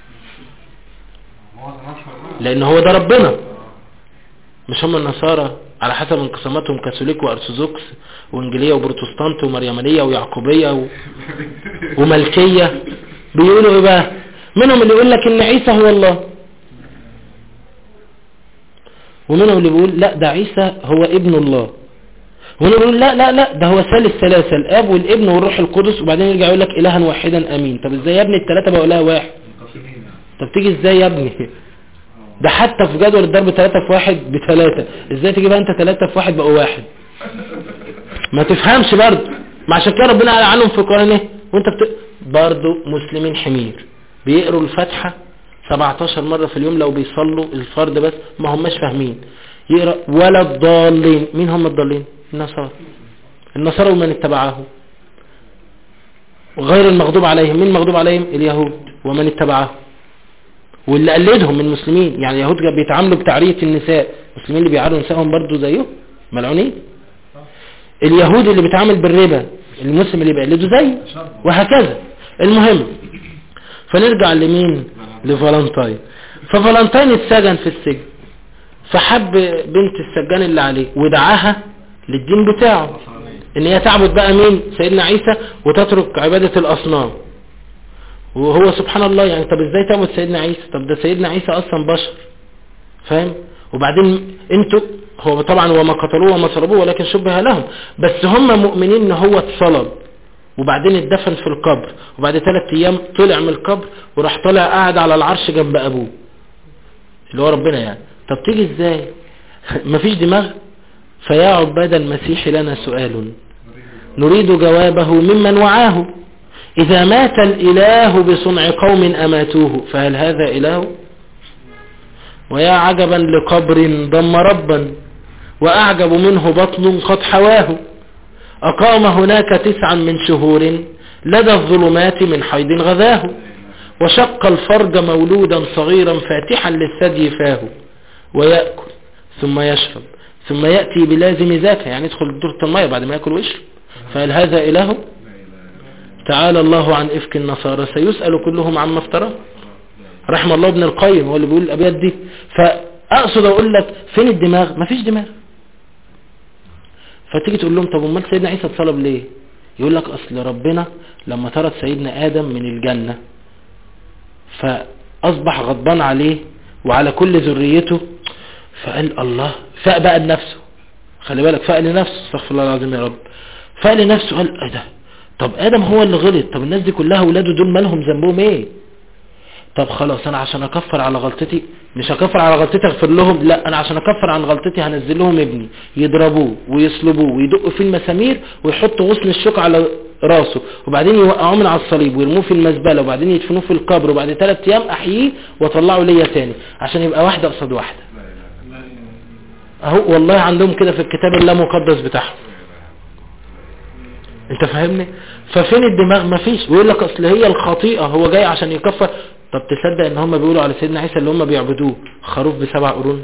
لان هو ده ربنا، مش هم النصارى على حسب انقساماتهم كاثوليك وارثوذكس وانجيليه وبروتستانت ومريمانيه ويعقوبيه و... وملكيه. بيقولوا ايه بقى؟ منهم اللي يقول لك ان عيسى هو الله، ومنهم اللي بيقول لا ده عيسى هو ابن الله، ومنهم بيقول لا لا لا ده هو ثالث ثلاثه، الاب والابن والروح القدس، وبعدين يرجع يقول لك الها واحدا امين. طب ازاي يا ابني الثلاثه بقوا اله واحد؟ طب تيجي ازاي يا ابني؟ ده حتى في جدول الضرب ثلاثة في واحد بثلاثة، ازاي تجي بقى انت ثلاثة في واحد بقوا واحد؟ ما تفهمش برضه. ما عشان كده ربنا قال عنهم في القرآن ايه؟ وانت بت... برضه مسلمين حمير بيقروا الفاتحة سبعتاشر مرة في اليوم لو بيصلوا الفرد بس، ما هماش فاهمين يقرأ ولا الضالين. مين هم الضالين؟ النصارى. النصارى ومن اتبعهم غير المغضوب عليهم. مين المغضوب عليهم؟ اليهود ومن اتبعهم، واللي قلدهم من المسلمين. يعني اليهود بيتعاملوا بتعرية النساء، المسلمين اللي بيعروا نسائهم برضو زيهم ملعونين. اليهود اللي بيتعامل بالربا، المسلم اللي بيقلده زيه، وهكذا. المهم فنرجع لمين؟ لفالنتاين. ففالنتاين اتسجن في السجن، فحب بنت السجان اللي عليه ودعاها للدين بتاعه، ان هي تعبد بقى مين؟ سيدنا عيسى، وتترك عبادة الاصنام. وهو سبحان الله يعني طب ازاي تعبد سيدنا عيسى؟ طب ده سيدنا عيسى اصلا بشر، فاهم؟ وبعدين انتوا، هو طبعا وما قتلوه وما صلبوه ولكن شبه لهم، بس هم مؤمنين ان هو اتصلب وبعدين اتدفن في القبر، وبعد ثلاث ايام طلع من القبر وراح طلع قاعد على العرش جنب ابوه اللي هو ربنا يعني. طب تيجي ازاي؟ مفيش دماغ. فيا عباد المسيح لنا سؤال نريد جوابه ممن وعاه، إذا مات الإله بصنع قوم أماتوه فهل هذا إله؟ ويا عجبا لقبر ضم ربا وأعجب منه بطن قد حواه، أقام هناك تسعا من شهور لدى الظلمات من حيض غذاه، وشق الفرج مولودا صغيرا فاتحا للثدي فاه، ويأكل ثم يشرب ثم يأتي بلازم ذاك، يعني يدخل دورة المية بعد ما يأكل ويشرب. فهل هذا إله؟ تعالى الله عن إفك النصارى سيسأل كلهم عما افتراه. رحم الله ابن القيم هو اللي بيقول الأبيات دي. فأقصد أقول لك فين الدماغ؟ مفيش دماغ. فتيجي تقول لهم طب امال سيدنا عيسى اتصلب ليه؟ يقول لك أصل ربنا لما طرد سيدنا آدم من الجنة فأصبح غضبان عليه وعلى كل ذريته، فقال الله فاق بقى لنفسه. خلي بالك فاق لنفسه، استغفر الله العظيم يا رب. فاق لنفسه قال ايه ده؟ طب آدم هو اللي غلط، طب الناس دي كلها ولاده دول مالهم ذنبهم ايه؟ طب خلاص انا عشان اكفر على غلطتي، مش هكفر على غلطتي اغفر لهم، لا انا عشان اكفر عن غلطتي هنزل لهم ابني يضربوه ويصلبوه ويدقوا فيه المسامير ويحطوا غصن الشوك على راسه، وبعدين يوقعوه من على الصليب ويرموه في المزبله، وبعدين يدفنوه في القبر، وبعد ثلاث ايام احييه واطلعه ليا تاني عشان يبقى واحده قصاد واحده. اهو والله عندهم كده في الكتاب اللامقدس بتاعهم. انت فاهمني؟ ففين الدماغ؟ مفيش. ويقول لك اصل هي الخطيئه هو جاي عشان يكفر. طب تصدق ان هم بيقولوا على سيدنا عيسى اللي هم بيعبدوه خروف بسبع قرون؟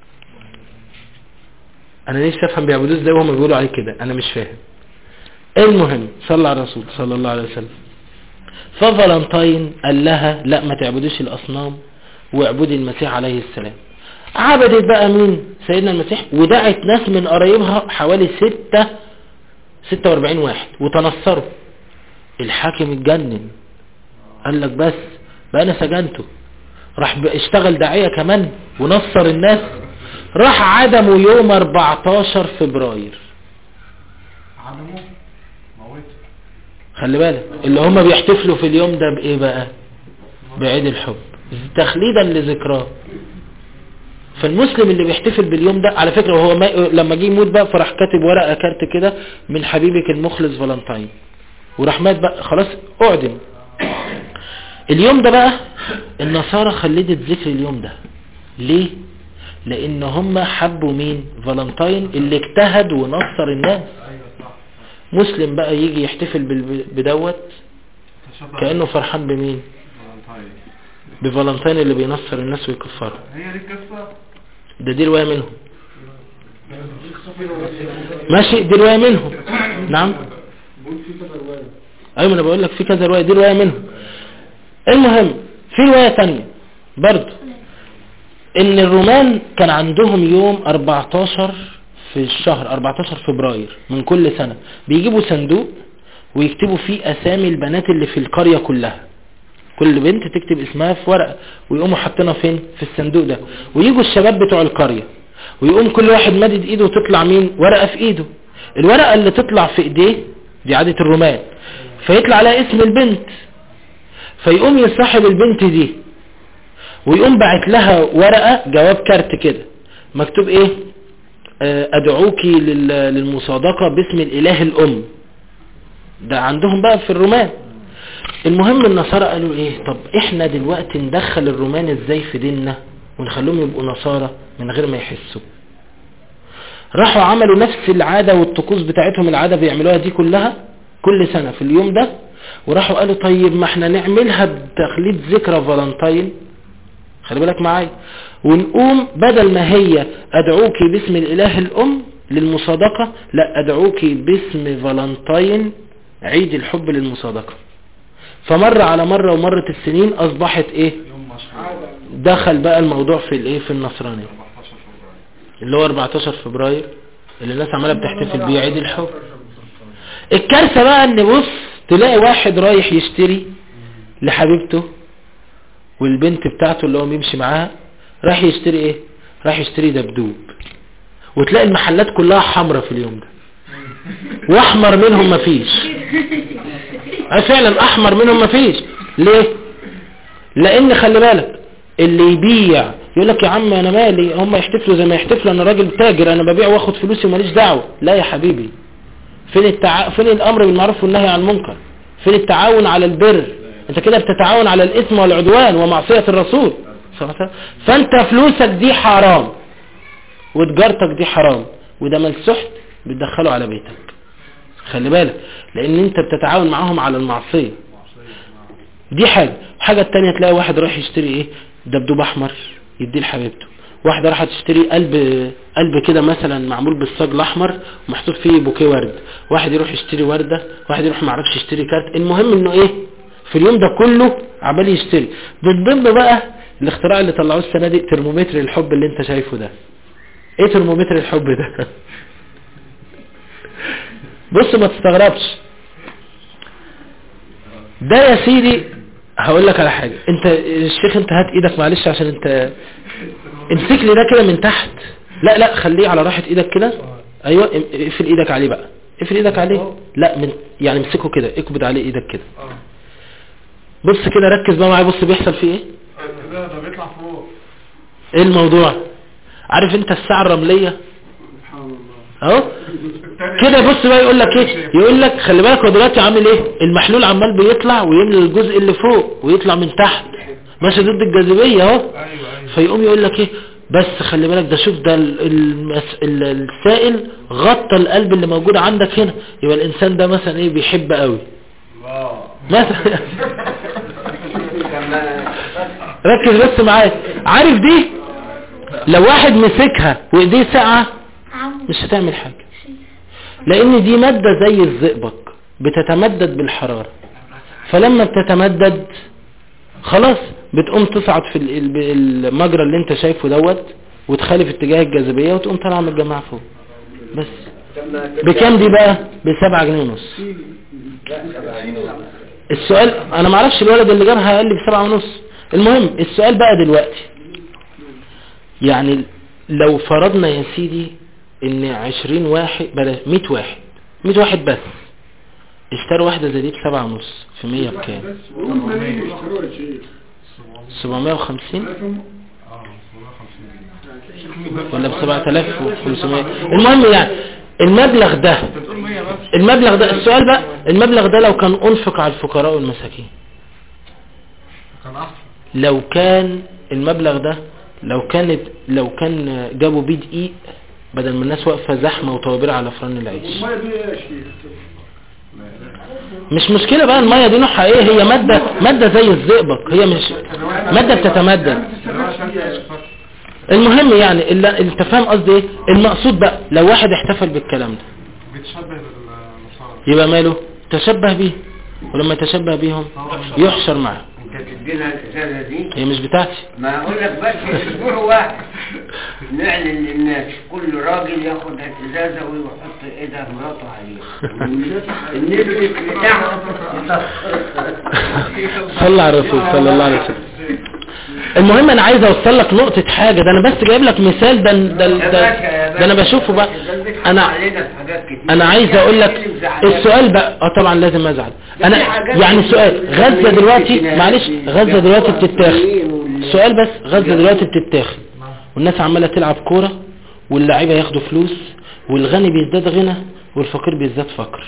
انا نفسي افهم بيعبدوه ازاي وهم بيقولوا عليه كده، انا مش فاهم. المهم صلى على الرسول صلى الله عليه وسلم. ففالنتاين قال لها لا ما تعبدوش الاصنام واعبدي المسيح عليه السلام. عبدت بقى مين؟ سيدنا المسيح، ودعت ناس من قرايبها حوالي ستة ستة واربعين واحد وتنصروا. الحاكم اتجنن قال لك بس بقى انا سجنته، راح اشتغل داعية كمان ونصر الناس. راح عدموا يوم اربعتاشر فبراير. عدموا موت. خلي بالك اللي هم بيحتفلوا في اليوم ده بايه بقى؟ بعيد الحب تخليدا لذكراه. فالمسلم اللي بيحتفل باليوم ده على فكرة وهو ما لما جه يموت بقى فراح كاتب ورقة كارت كده من حبيبك المخلص فالنتين، وراح مات بقى خلاص اعدم. اليوم ده بقى النصارى خلدت ذكر اليوم ده ليه؟ لان هم حبوا مين؟ فالنتين اللي اجتهد ونصر الناس. مسلم بقى يجي يحتفل بدوت كأنه فرحان بمين؟ بفالنتين اللي بينصر الناس ويكفرهم. هي دي القصة؟ ده دي رواية منهم. ماشي دي رواية منهم. نعم ايوه انا بقول لك في كذا رواية، دي رواية منهم. المهم في رواية تانية برضو ان الرومان كان عندهم يوم أربعتاشر في الشهر أربعتاشر فبراير من كل سنة بيجيبوا صندوق ويكتبوا فيه اسامي البنات اللي في القرية كلها، كل بنت تكتب اسمها في ورقة ويقوموا حاطينها فين؟ في الصندوق ده. ويجوا الشباب بتوع القرية ويقوم كل واحد مادد ايده وتطلع مين؟ ورقة في ايده. الورقة اللي تطلع في ايديه دي عادة الرومان، فيطلع عليها اسم البنت، فيقوم يصاحب البنت دي ويقوم بعت لها ورقة جواب كارت كده مكتوب ايه؟ ادعوكي للمصادقة باسم الاله الام. ده عندهم بقى في الرومان. المهم النصارى قالوا ايه؟ طب احنا دلوقتي ندخل الرومان ازاي في ديننا ونخلوهم يبقوا نصارى من غير ما يحسوا. راحوا عملوا نفس العادة والطقوس بتاعتهم، العادة بيعملوها دي كلها كل سنة في اليوم ده، وراحوا قالوا طيب ما احنا نعملها بتخليد ذكرى فالنتين، خلي بالك معايا، ونقوم بدل ما هي ادعوكي باسم الاله الام للمصادقة، لا ادعوكي باسم فالنتين عيد الحب للمصادقة. فمر على مرة ومرت السنين اصبحت ايه؟ دخل بقى الموضوع في الايه؟ في النصرانية اللي هو أربعتاشر فبراير اللي الناس عمالة بتحتفل بيه عيد الحب. الكارثة بقى ان بص تلاقي واحد رايح يشتري لحبيبته والبنت بتاعته اللي هو بيمشي معاها راح يشتري ايه؟ راح يشتري دبدوب، وتلاقي المحلات كلها حمرة في اليوم ده واحمر منهم مفيش. فعلا احمر منهم مفيش. ليه؟ لان خلي بالك اللي يبيع يقول لك يا عم انا مالي، هم يحتفلوا زي ما يحتفلوا، انا راجل تاجر انا ببيع واخد فلوسي وماليش دعوه. لا يا حبيبي، فين التع... فين الامر بالمعروف والنهي عن المنكر؟ فين التعاون على البر؟ انت كده بتتعاون على الاثم والعدوان ومعصيه الرسول. فانت فلوسك دي حرام وتجارتك دي حرام، وده مال سحت بتدخله على بيتك، خلي بالك، لان انت بتتعاون معاهم على المعصيه. دي حاجه. الحاجه التانية تلاقي واحد رايح يشتري ايه؟ دبدوب احمر يديه لحبيبته، واحده راحت تشتري قلب قلب كده مثلا معمول بالصاج الاحمر ومحطوط فيه بوكيه ورد، واحد يروح يشتري ورده، واحد يروح ما يعرفش يشتري كارت. المهم انه ايه؟ في اليوم ده كله عمال يشتري. من ضمن بقى الاختراع اللي طلعوه السنه دي ترمومتر الحب اللي انت شايفه ده. ايه ترمومتر الحب ده؟ بص ما تستغربش، ده يا سيدي هقول لك على حاجة. انت الشيخ انت هات ايدك معلش عشان انت امسك لي ده كده من تحت، لا لا خليه على راحة ايدك كده، ايوه اقفل ايدك عليه بقى، اقفل ايدك عليه، لا من يعني امسكه كده، اكبد عليه ايدك كده، بص كده ركز بقى معايا، بص بيحصل فيه ايه؟ ده ده بيطلع فوق. ايه الموضوع؟ عارف انت الساعة الرملية اهو كده، بص بقى يقول لك ايه؟ يقول لك خلي بالك هو دلوقتي عامل ايه؟ المحلول عمال بيطلع ويملى الجزء اللي فوق ويطلع من تحت ماشي ضد الجاذبيه اهو. فيقوم يقول لك ايه؟ بس خلي بالك ده، شوف ده المس... السائل غطى القلب اللي موجود عندك هنا، يبقى الانسان ده مثلا ايه؟ بيحب قوي مثلا. ركز بس معايا، عارف دي لو واحد مسكها وايديه ساقعه مش هتعمل حاجة، لان دي مادة زي الزئبق بتتمدد بالحرارة، فلما بتتمدد خلاص بتقوم تصعد في المجرى اللي انت شايفه دوت وتخالف اتجاه الجاذبية وتقوم طالعة من الجماعة فوق. بس بكام دي بقى؟ بسبعة جنيه ونص. السؤال انا معرفش الولد اللي جابها قال لي بسبعة ونص. المهم السؤال بقى دلوقتي، يعني لو فرضنا يا سيدي ان عشرين واحد بلا مية واحد مية واحد بس اشتروا واحدة زي دي بسبعة ونص، في مية بكام؟ سبعمية وخمسين. ولا بسبعة آلاف وخمسمائة. المهم يعني المبلغ ده المبلغ ده السؤال بقى، المبلغ ده لو كان انفق على الفقراء والمساكين، لو كان المبلغ ده لو كانت لو كان جابوا بيه دقيق بدل ما الناس واقفه زحمه وطوابير على فرن العيش. مش مشكله بقى الميه دي نوعها ايه، هي ماده ماده زي الزئبق، هي مش ماده بتتمدد. المهم يعني انت فاهم قصدي ايه. المقصود بقى لو واحد احتفل بالكلام ده بيتشبه بالنصارى يبقى ماله تشبه بيه، ولما تشبه بيهم يحشر معه. انت تدينا الازازه دي هي مش بتاعتي. ما اقول لك بس اسبوع واحد نعلن للناس كل راجل ياخد الازازه ويحط ايدها مراته عليها النبل بتاعها. صلى على الرسول صلى الله عليه وسلم. المهم انا عايز اوصل لك نقطة حاجة، ده انا بس جايب لك مثال، ده ده ده, ده انا بشوفه بقى. انا انا عايز اقول لك السؤال بقى. اه طبعا لازم ازعل انا يعني. سؤال غزة دلوقتي معلش، غزة دلوقتي بتتاخد، السؤال بس غزة دلوقتي بتتاخد والناس عمالة تلعب كورة واللاعيبة ياخدوا فلوس والغني بيزداد غنى والفقير بيزداد فقر.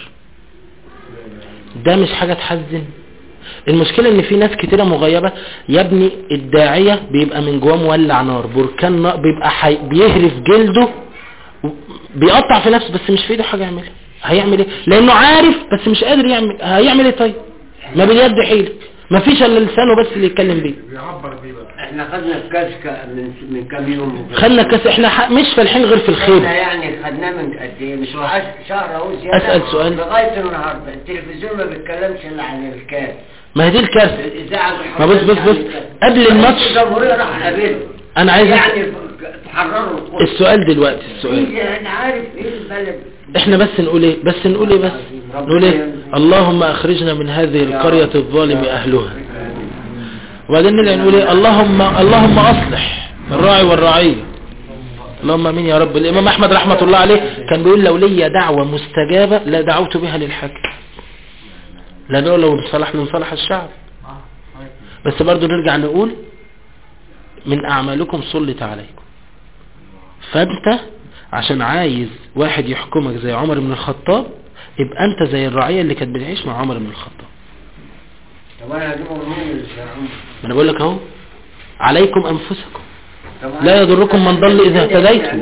ده مش حاجة تحزن؟ المشكلة ان في ناس كتيرة مغيبة يا ابني. الداعية بيبقى من جواه مولع نار، بركان نار، بيبقى حي... بيهرف جلده، بيقطع في نفسه بس مش في ايده حاجة يعملها. هيعمل ايه؟ لانه عارف بس مش قادر يعمل. هيعمل ايه طيب؟ ما باليد حيلك، ما فيش الا لسانه بس اللي يتكلم بيه. بيعبر بيه بقى. احنا خدنا الكاس من من كام يوم، خدنا كاس. احنا ح... مش فالحين غير في الخير. احنا يعني خدناه من قد ايه؟ مش شهر اهو زياده. اسال سؤال لغايه النهارده التلفزيون ما بيتكلمش الا عن الكاس. ما هي دي الكارثه. الاذاعه ما بص بص بص قبل الماتش الجمهوريه راح قابله. انا عايز يعني تحرروا السؤال دلوقتي. السؤال انا عارف ايه البلد. احنا بس نقول ايه بس نقول ايه بس نقول ايه اللهم اخرجنا من هذه القرية الظالم اهلها، وبعدين نرجع نقول ايه اللهم اللهم اصلح الراعي والرعية. اللهم امين يا رب. الامام احمد رحمة الله عليه كان بيقول لو لي دعوة مستجابة لا دعوت بها للحاكم، لا نقول لو نصلح نصلح الشعب. بس برضو نرجع نقول من اعمالكم سلط عليكم. فانت عشان عايز واحد يحكمك زي عمر بن الخطاب يبقى انت زي الرعية اللي كانت بتعيش مع عمر بن الخطاب. طب انا هجيبه منين؟ ما انا بقول لك اهو عليكم انفسكم لا يضركم من ضل اذا اهتديتم.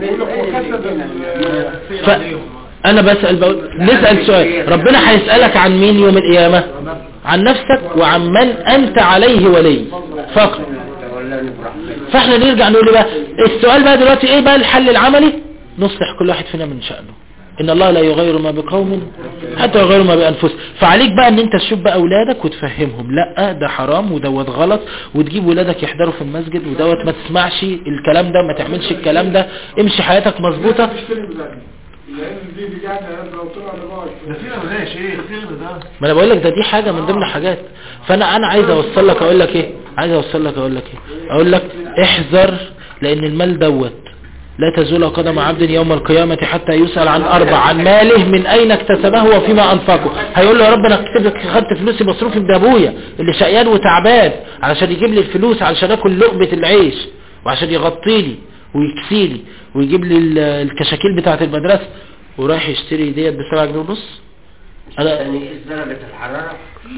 فانا بسأل بقول نسأل سؤال، ربنا هيسألك عن مين يوم القيامة؟ عن نفسك وعن من انت عليه ولي فقط. فاحنا نرجع نقول بقى السؤال بقى دلوقتي ايه بقى الحل العملي؟ نصلح كل واحد فينا من شأنه. ان الله لا يغير ما بقوم حتى يغيروا ما بانفسهم. فعليك بقى ان انت تشوف بقى اولادك وتفهمهم لا ده حرام ودوت غلط، وتجيب ولادك يحضروا في المسجد ودوت ما تسمعش الكلام ده، ما تعملش الكلام ده، امشي حياتك مظبوطه. ما انا بقول لك ده دي حاجه من ضمن حاجات. فانا انا عايز اوصل لك اقول لك ايه عايز اوصل لك اقول لك ايه اقول لك احذر، لان المال دوت لا تزول قدم عبد يوم القيامة حتى يسأل عن أربع: عن ماله من أين اكتسبه وفيما أنفقه. هيقول له يا رب أنا خدت فلوسي مصروفي من أبويا اللي شقيان وتعبان علشان يجيب لي الفلوس علشان أكل لقمة العيش وعشان يغطي لي ويكسي لي ويجيب لي الكشاكيل بتاعة المدرسة، ورايح يشتري ديت بسبعة جنيه ونص. أنا يعني إيه درجة الحرارة؟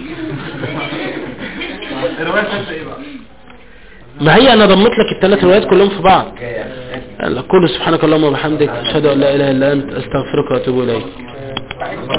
الرواية الثالثة إيه بقى؟ ما هي انا ضمت لك الثلاث روايات كلهم في بعض. قل سبحانك اللهم وبحمدك اشهد ان لا اله الا انت استغفرك واتوب اليك.